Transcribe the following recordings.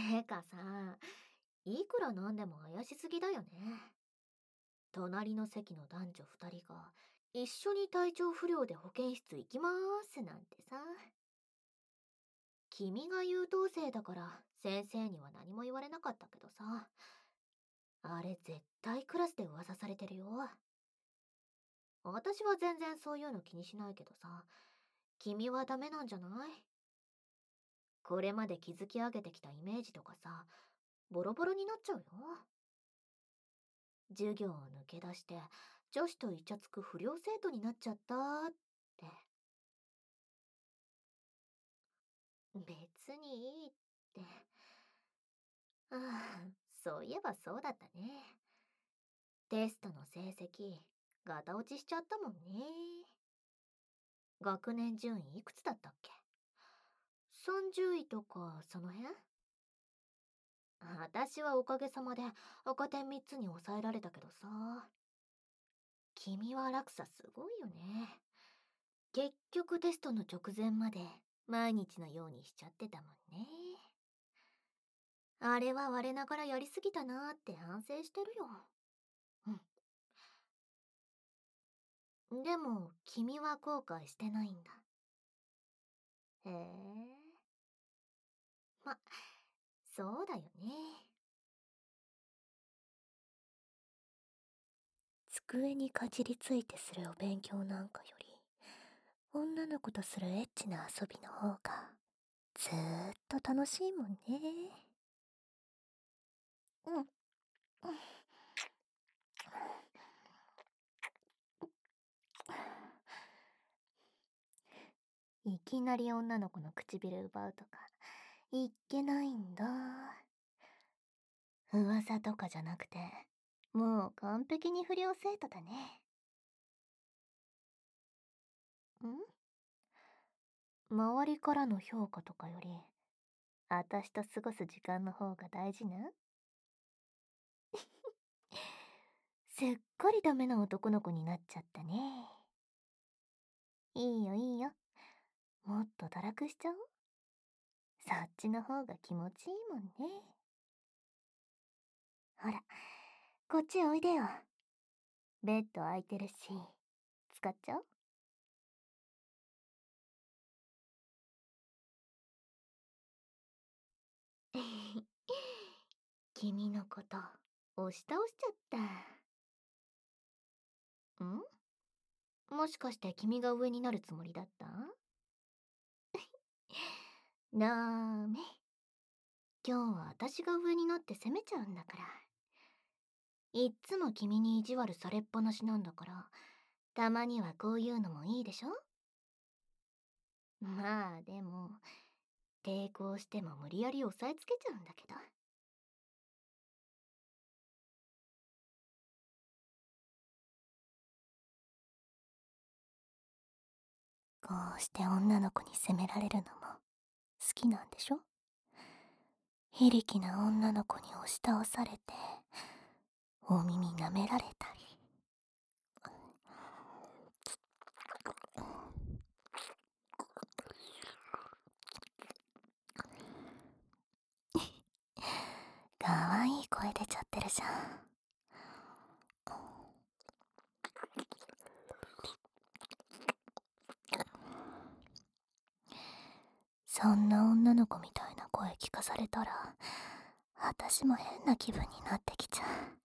てかさ、いくらなんでも怪しすぎだよね。隣の席の男女二人が一緒に体調不良で保健室行きまーすなんてさ。君が優等生だから先生には何も言われなかったけどさ。あれ絶対クラスで噂されてるよ。私は全然そういうの気にしないけどさ。君はダメなんじゃない？これまで築き上げてきたイメージとかさ、ボロボロになっちゃうよ。授業を抜け出して女子とイチャつく不良生徒になっちゃったって。別にいいって。ああ、そういえばそうだったね。テストの成績ガタ落ちしちゃったもんね。学年順位いくつだったっけ？ 30 位とかその辺？私はおかげさまで赤点3つに抑えられたけどさ。君は落差すごいよね。結局テストの直前まで毎日のようにしちゃってたもんね。あれは我ながらやりすぎたなーって反省してるよ。うん。でも君は後悔してないんだ。へえ。ま、そうだよね。 机にかじりついてするお勉強なんかより、女の子とするエッチな遊びの方が、ずーっと楽しいもんね。うん、うん。いきなり女の子の唇奪うとか、いっけないんだ。噂とかじゃなくて、もう完璧に不良生徒だね。周りからの評価とかより、私と過ごす時間の方が大事な。すっかりダメな男の子になっちゃったね。いいよいいよ。もっと堕落しちゃおう。そっちの方が気持ちいいもんね。ほら、こっちおいでよ。ベッド空いてるし、使っちゃおう。君のこと押し倒しちゃった。もしかして君が上になるつもりだった？ダメ。今日は私が上になって攻めちゃうんだから。いっつも君に意地悪されっぱなしなんだから、たまにはこういうのもいいでしょ？まあでも、抵抗しても無理やり押さえつけちゃうんだけど。こうして女の子に責められるのも好きなんでしょ？非力な女の子に押し倒されて、お耳舐められたり。かわいい声出ちゃってるじゃん。そんな女の子みたいな声聞かされたら、私も変な気分になってきちゃう。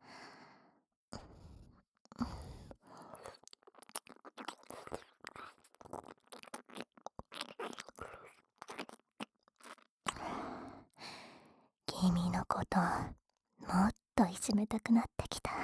君のこと、もっといじめたくなってきた。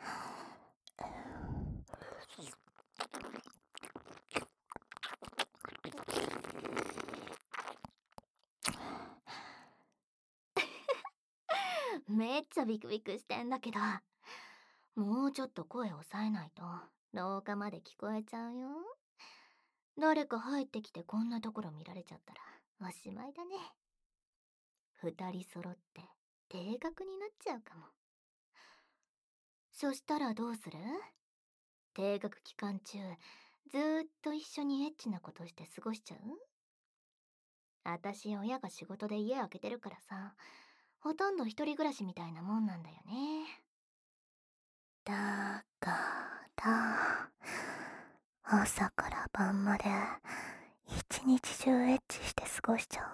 めっちゃビクビクしてんだけど。もうちょっと声抑えないと、廊下まで聞こえちゃうよ。誰か入ってきてこんなところ見られちゃったら、おしまいだね。二人揃って低額になっちゃうかも。そしたらどうする？低学期間中、ずーっと一緒にエッチなことして過ごしちゃう？あたし親が仕事で家開けてるからさ、 ほとんど一人暮らしみたいなもんなんだよね。 だから朝から晩まで一日中エッチして過ごしちゃ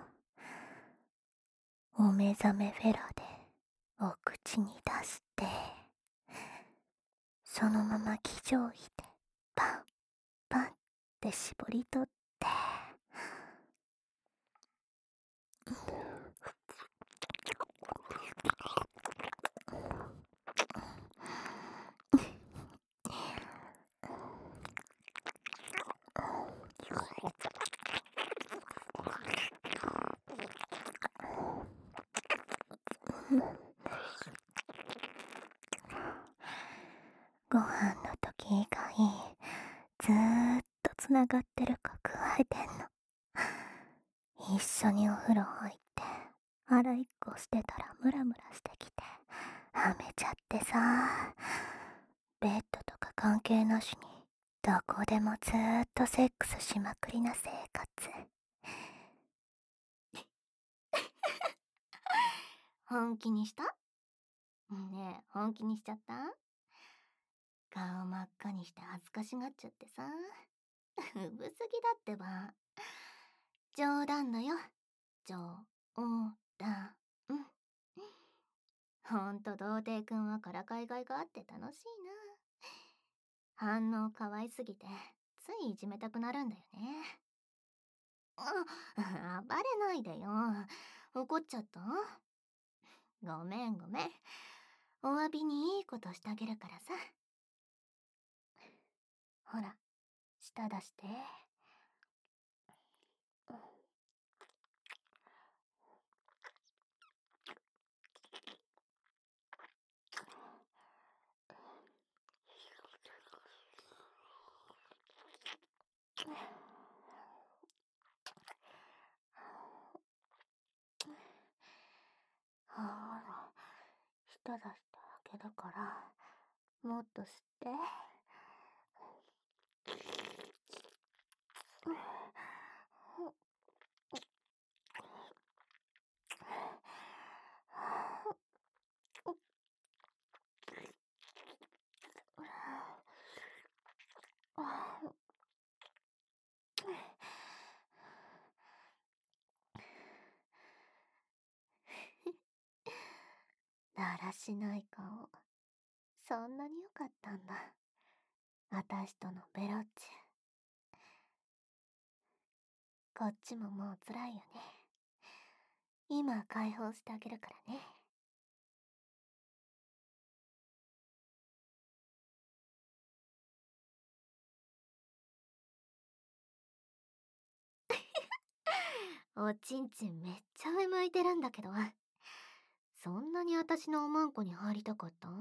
おう。お目覚めフェラでお口に出して、そのまま気上位でパンパンって絞り取って、ご飯の時以外ずーっとつながってるか加えてんの。一緒にお風呂入って洗いっこしてたらムラムラしてきてはめちゃってさ、ベッドとか関係なしにどこでもずーっとセックスしまくりな生活。 本気にした？ねえ、本気にしちゃった？顔真っ赤にして恥ずかしがっちゃってさ。うぶすぎだってば。冗談だよ。冗談。ほんと童貞くんはからかいがいがあって楽しいな。反応可愛すぎてついいじめたくなるんだよね。暴れないでよ。怒っちゃった？ごめんごめん。お詫びにいいことしてあげるからさ。ほら、舌出して。ほら、舌出してあげるから、もっと吸って。だらしない顔。そんなに良かったんだ。あたしとのベロッチ。こっちももう辛いよね。今解放してあげるからね。おちんちんめっちゃ上向いてるんだけど。そんなに私のおまんこに入りたかったん？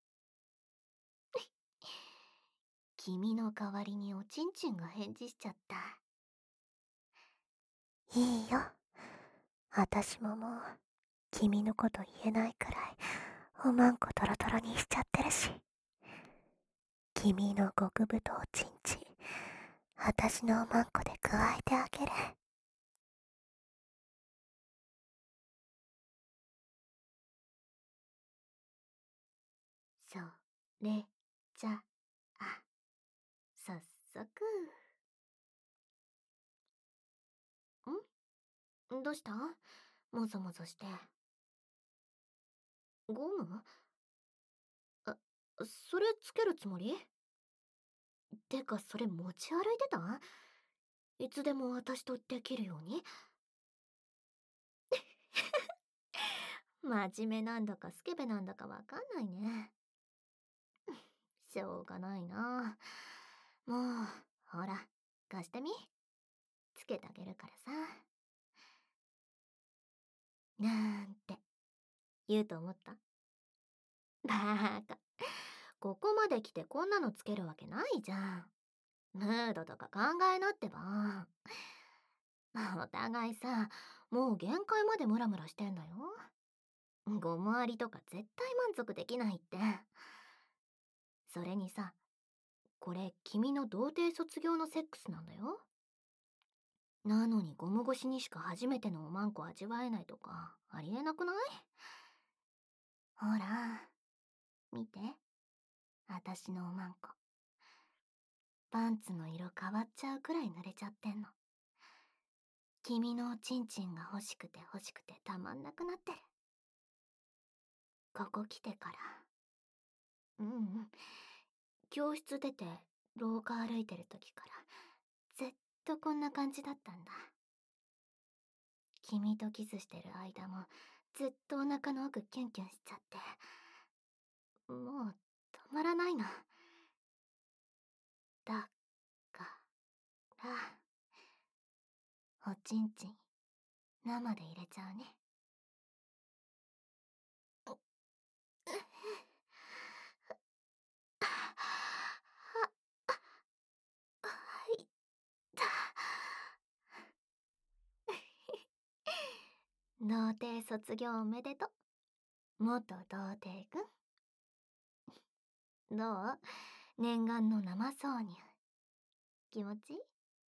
君の代わりにおちんちんが返事しちゃった。 いいよ。あたしももう君のこと言えないくらいおまんこトロトロにしちゃってるし。君の極太おちんちん、あたしのおまんこで加えてあげる。 それじゃあ、早速。どうした？もぞもぞして。ゴム？あ、それつけるつもり？てかそれ持ち歩いてた？いつでも私とできるように？真面目なんだかスケベなんだかわかんないね。しょうがないな。もう、ほら、貸してみ。つけてあげるからさ。なんて言うと思った？バーカ。ここまで来てこんなのつけるわけないじゃん。ムードとか考えなってば。お互いさ、もう限界までムラムラしてんだよ。ゴムありとか絶対満足できないって。それにさ、これ君の童貞卒業のセックスなんだよ。 なのにゴム越しにしか初めてのおまんこ味わえないとかありえなくない？ほら、見て。あたしのおまんこ。パンツの色変わっちゃうくらい濡れちゃってんの。君のおちんちんが欲しくて欲しくてたまんなくなってる。ここ来てから。教室出て廊下歩いてる時からずっとこんな感じだったんだ。君とキスしてる間もずっとお腹の奥キュンキュンしちゃって、もう止まらないの。だからおちんちん生で入れちゃうね。いた。童貞卒業おめでとう、元童貞くん。どう？念願の生挿入。気持ちいい？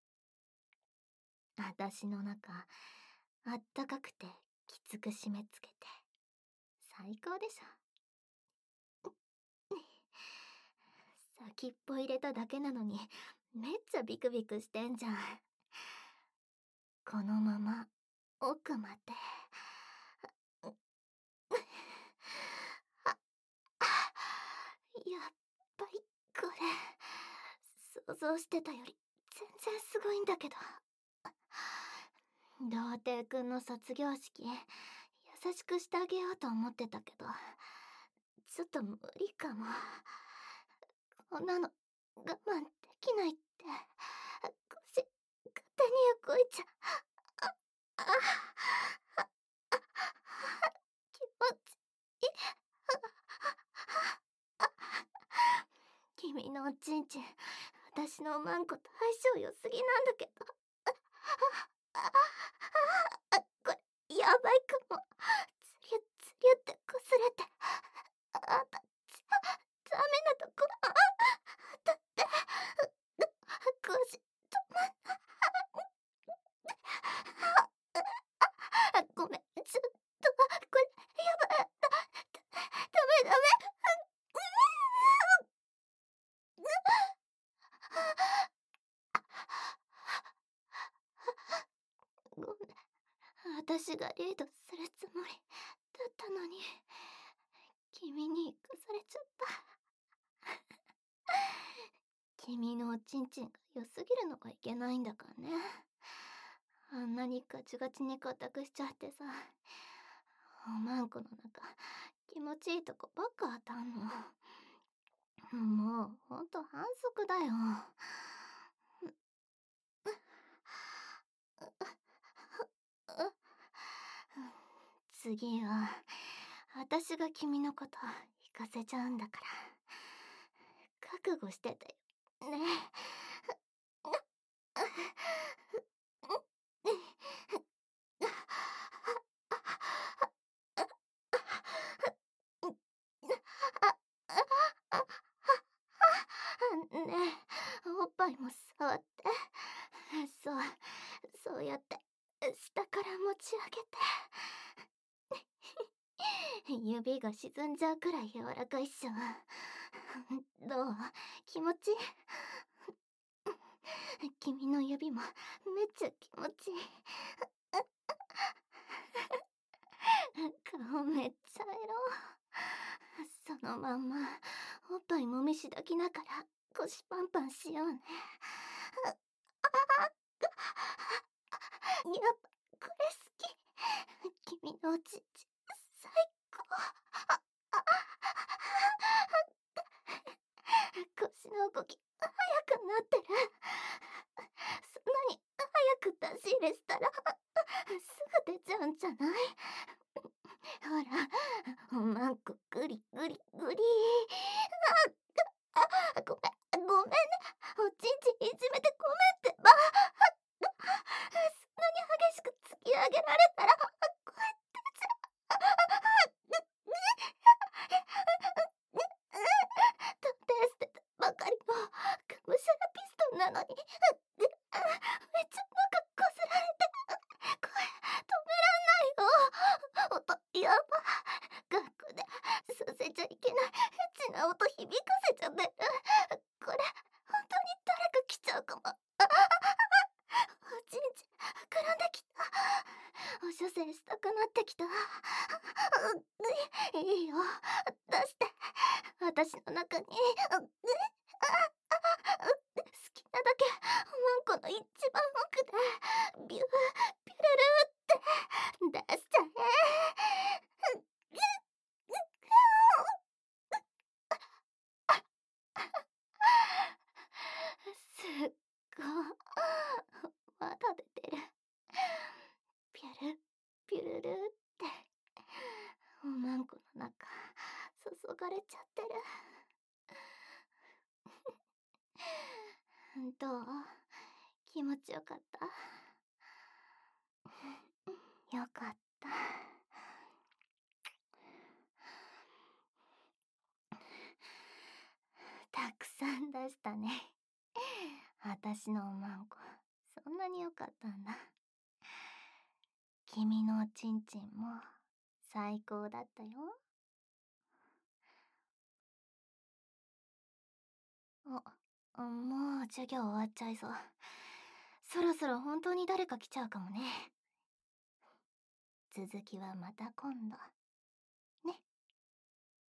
あたしの中、あったかくてきつく締め付けて。最高でしょ。先っぽ入れただけなのに、めっちゃビクビクしてんじゃん。このまま、奥まで。やっぱりこれ想像してたより全然すごいんだけど。童貞くんの卒業式優しくしてあげようと思ってたけど、ちょっと無理かも。こんなの我慢できないって。腰勝手に動いちゃ。ああ気持ちいい。君のおちんちん、私のマンコと相性良すぎなんだけど。これ、やばいかも。つりゅつりゅってこすれて。あた、ダメなとこ。だって、腰、止まんない。ごめん、ちょっと、これ、やばい。ダメ。ごめん、私がリードするつもりだったのに、君に行かされちゃった。君のおちんちんが良すぎるのがいけないんだからね。あんなにガチガチに固くしちゃってさ、おまんこの中、気持ちいいとこばっか当たんの。もう、ほんと反則だよ。次は、私が君のこと行かせちゃうんだから。覚悟しててよ。ね。ねえ、おっぱいも触って。そう、そうやって、下から持ち上げて。指が沈んじゃうくらい柔らかいっしょ。どう？気持ちいい？君の指もめっちゃ気持ちいい。顔めっちゃエロ。そのまんまおっぱいもみしだきながら腰パンパンしようね。やっぱこれ好き。君のおちんち最高。腰の動き速くなってる。そんなに早く出し入れしたらすぐ出ちゃうんじゃない？ほら、おまんこグリグリグリ。ごめんね。おちんちんいじめてごめんってば。そんなに激しく突き上げられたら、こうやってじゃ。とテステたばかりのがむしゃらピストンなのに、めっちゃなんかこすら精したくなってきた。いいよ、出して。私の中に、好きなだけ、ワンコの一番奥で、ビュー、ピュルルって出しちゃえ。すっごまだ出てる。ピュルピュルルっておまんこの中注がれちゃってる。どう？気持ちよかった？よかった。たくさん出したね。私のおまんこ、そんなによかったんだ。君のおちんちんも最高だったよ。もう授業終わっちゃいそう。そろそろ本当に誰か来ちゃうかもね。続きはまた今度。